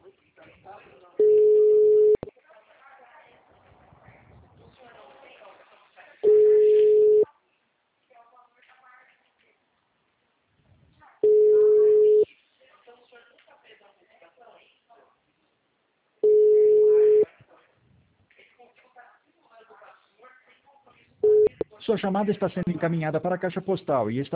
Sua chamada está sendo encaminhada para a caixa postal e está